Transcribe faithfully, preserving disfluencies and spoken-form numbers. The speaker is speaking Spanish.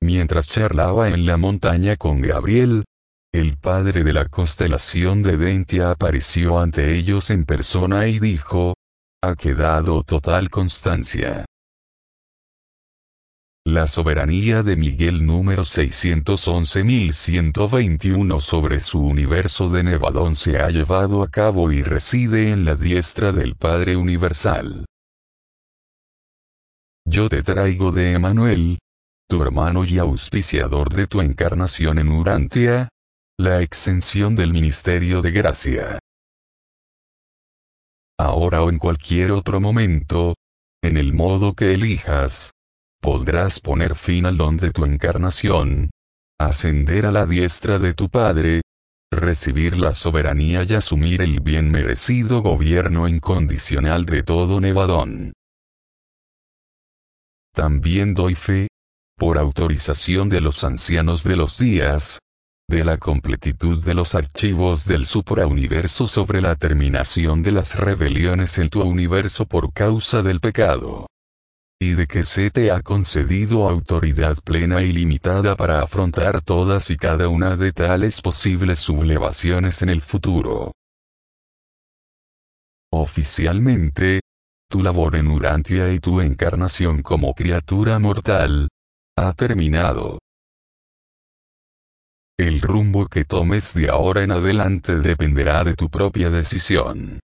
Mientras charlaba en la montaña con Gabriel, el padre de la constelación de Dentia apareció ante ellos en persona y dijo: ha quedado total constancia. La soberanía de Miguel número seiscientos once mil ciento veintiuno sobre su universo de Nevadón se ha llevado a cabo y reside en la diestra del Padre Universal. Yo te traigo de Emanuel, tu hermano y auspiciador de tu encarnación en Urantia, la extensión del ministerio de gracia. Ahora o en cualquier otro momento, en el modo que elijas, podrás poner fin al don de tu encarnación, ascender a la diestra de tu Padre, recibir la soberanía y asumir el bien merecido gobierno incondicional de todo Nevadón. También doy fe, por autorización de los ancianos de los días, de la completitud de los archivos del suprauniverso sobre la terminación de las rebeliones en tu universo por causa del pecado. Y de que se te ha concedido autoridad plena y limitada para afrontar todas y cada una de tales posibles sublevaciones en el futuro. Oficialmente, tu labor en Urantia y tu encarnación como criatura mortal ha terminado. El rumbo que tomes de ahora en adelante dependerá de tu propia decisión.